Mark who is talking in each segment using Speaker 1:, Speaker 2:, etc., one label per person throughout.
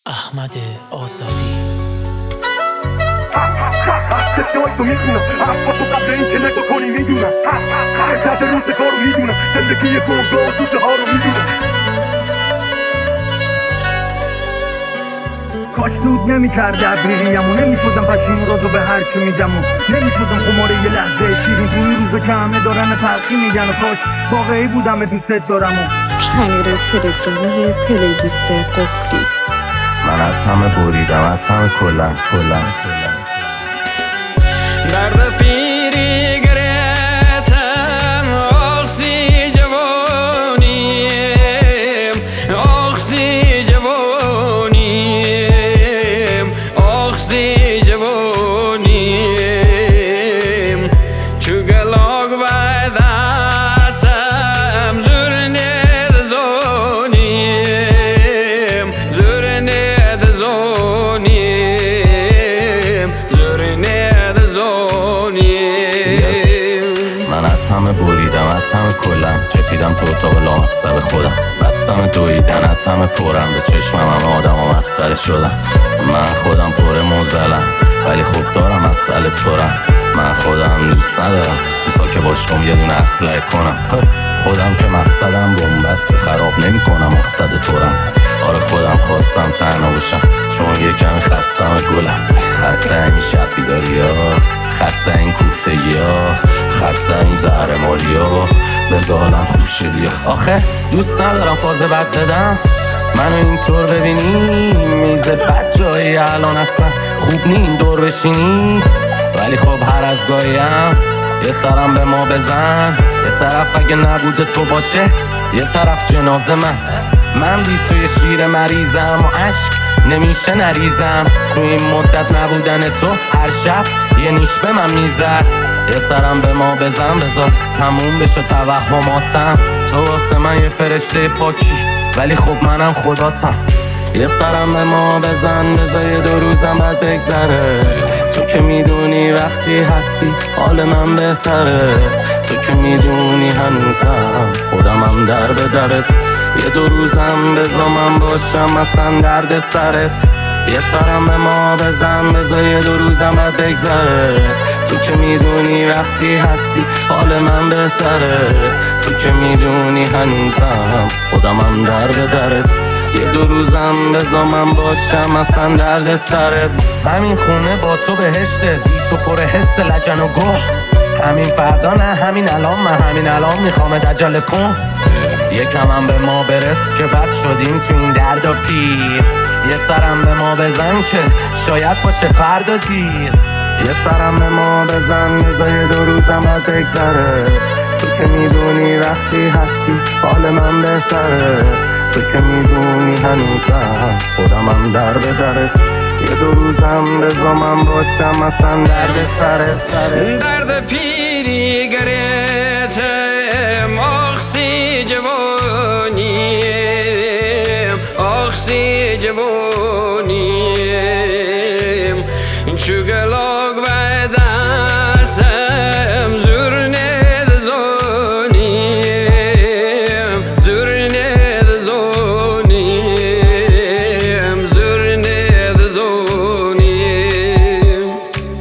Speaker 1: احمد آزادی.
Speaker 2: چشمای تو میخونم حرفا تو قبل این که نگاه کنی میدونم تحت روز کارو میدونم زندگی گرگا و دوزه ها رو میدونم کاش دود نمیکرده ابریریمو نمیشدم پشیم رازو به هر چی میگم و نمیشدم خماره یه لحظه شیرین تو این روزا که همه دارن تلخی میگن و کاش واقعی بودم دوست دارم و
Speaker 3: چنل تلگرامی پلیلیست قفلی.
Speaker 4: من از همه بریدم، از همه کلن
Speaker 5: درد پیری گرفتم آخسی جوانیم آخسی جوانیم آخسی جوانیم چو گلاگ و دستم زرنه دزانیم زرنه دزانیم زرنه
Speaker 4: من از همه بریدم از همه کلم چپیدم تو اتاق لامصب خودم بستم دویدن از همه پرم به چشمم همه آدم و مسخره شدم من خودم پر موزلم ولی خوب دارم مسئله تورم من خودم دوست ندارم تو ساکه باشم یه دونه اسلحه کنم خودم که مقصدم بنبست خراب نمی کنم مقصد تورم آره خودم خواستم تنها باشم چون یه کمی خستم گلم خسته این شب بیداری ها خسته این کوفتگی ها خسته این زهر مالی ها بذارم خوب شدی ها آخه دوست ندارم فاز بد بدم منو اینطور ببینی میز بد جایی الان هستن خوب نیم دور بشینی ولی خب هر از گاهیم یه سرم به ما بزن یه طرف اگه نبوده تو باشه یه طرف جنازه من بی توی شیر مریضم و عشق نمیشه نریزم تو این مدت نبودن تو هر شب یه نیش به من میزد یه سرم به ما بزن بذار تموم بشه توهماتم تو واسه من یه فرشته پاکی ولی خب منم خداتم یه سرم به ما بزن بذار یه دو روزم بعد بگذره تو که میدونی وقتی هستی حال من بهتره تو که میدونی هنوزم خودمم در به درت یه دو روزم بذار من باشم اصلا درد سرت یه سرم به ما بزن بذار یه دو روزم بعد بگذره تو که میدونی وقتی هستی حال من بهتره تو که میدونی هنوزم خودمم در به درت یه دو روزم بذار من باشم اصلا درد سرت همین خونه با تو بهشته بی تو پر حس لجن و گوه همین فردا نه همین الان من همین الان میخوام دجال کن یکم هم به ما برس که بد شدیم تو این درد و پیر یه سرم به ما بزن که شاید باشه فردا دیر یه سرم به ما بزن بذار یه دو روزم از بگذره تو که میدونی وقتی هستی حال من بهتره تو که میدونی هنوزم خودمم در به درت یه دو روزم بذار من باشم اصلا درد سرت
Speaker 5: درد پیری گرفتم آخسی جوانیم آخسی جوانیم چو گلاگ و دستم زرنه دزانیم زرنه دزانیم زرنه دزانیم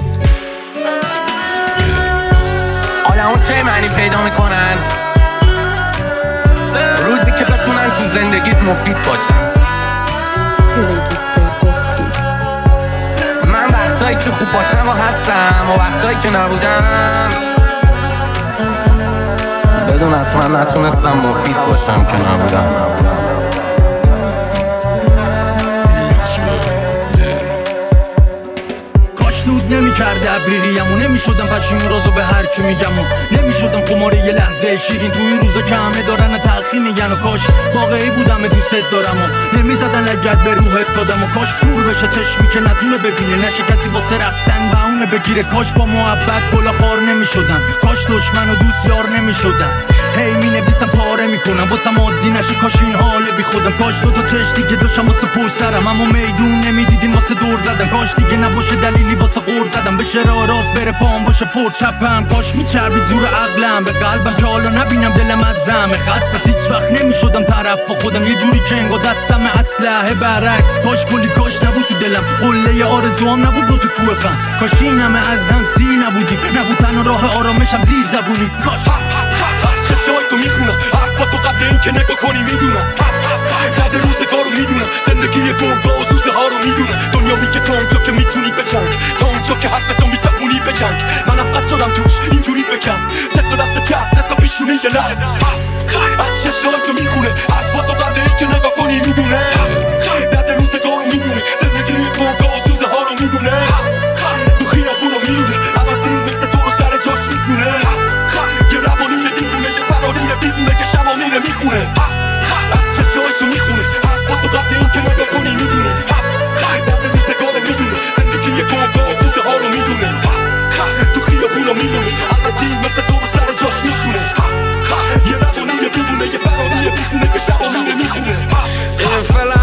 Speaker 6: آدمون که معنی پیدا میکنن روزی که بتونن تو زندگیت مفید باشن
Speaker 3: پلیلیست قفلی.
Speaker 6: من وقتایی که خوب باشم و هستم و وقتایی که نبودم بدون حتما نتونستم مفید باشم که نبودم
Speaker 2: دود نمیکرده ابریریمو نمیشدم پشیم رازو به هر کی میگم و نمیشدم خماره یه لحظه شیرین تو این روزا که همه دارن تلخی میگن و کاش واقعی بودم دوست دارم و نمیزدن لگد به روحت دادم و کاش کور بشه چشمی که نتونه ببینه نشه کسی واسه رفتن بهونه بگیره کاش با محبت گلا خار نمیشدم کاش دشمن و دوست یار نمیشدم هی می نویسم پاره میکنم واسم عادی نشه کاش این حال بی خودم کاش دوتا چش دیگه داشتم واسه پر سرم اما میدون نمیدیدیم واسه دور زدم کاش دیگه نباشه دلیلی واسه قور زدم بشه راه راست بره پام باشه پر چپم کاش میچربید زور عقلم به قلبم که حالا نبینم دلم از زمه خسته هیچ وقت نمیشدم طرف و خودم یه جوری که انگار دستم اسلحه برعکس کاش کلی کاش نبود تو دلم قله آرزوام نبود با تو کوه غم کاش این همه از هم سی نبودی نبود تنها راه آرامشم زیر زبونی کاش
Speaker 7: چشای تو میخونم حرفا تو قبل این که نگاه کنی میدونم قد روزگارو میدونم زندگی گرگا و زوزه ها رو میدونم دنیا میگه تا اونجا که میتونی بجنگ تا اونجا که حرفتو میفهمونی بجنگ منم قد شدم توش اینجوری بگم زد و رفته کرد زد تا پیشونی یه لحن از چشای تو میخونه حرفا تو قبل این که نگاه کنی میدونه قد روزگارو میدونه زندگی گرگا و زوزه ها رو میدونه تو خیابون رو میدونه عوضی مثل تو رو سر جاش میزونه یه روانی دیوونه یه فراری بیرونه که شبانی نمیخونه از چشایشو میخونه حرفا تو قبل این که نگاه کنی میدونه درد روزگاره میدونه زندگی گرگا و زوزه ها رو میدونه تو خیابون رو میدونه عوضی مثل تو رو سر جاش میشونه یه روانی دیوونه یه فراری بیرونه که شبانی نمیخونه